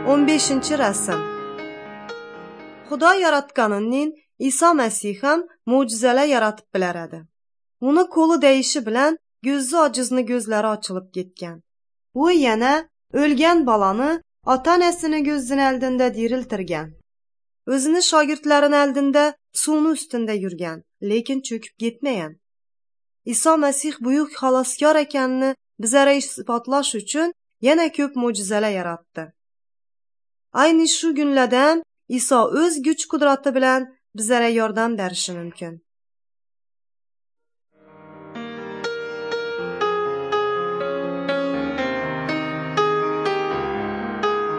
15-rasm. Xudo yaratganining İsa Masih ham mo'jizalar yaratib bilar edi. Uni qo'li deyishi bilan ko'zi ojizni ko'zlari ochilib ketgan. U yana o'lgan balani ota-onasining ko'zini oldinda diriltirgan. O'zini shogirdlarining oldinda suvni ustida yurgan, lekin cho'kib ketmagan. İsa Masih buyuk xaloskor ekanini bizlarga isbotlash uchun yana ko'p mo'jizalar yaratdi. Ayni shu kunlardan İsa o'z kuch-qudrati bilan bizlarga yordam berishi mumkin.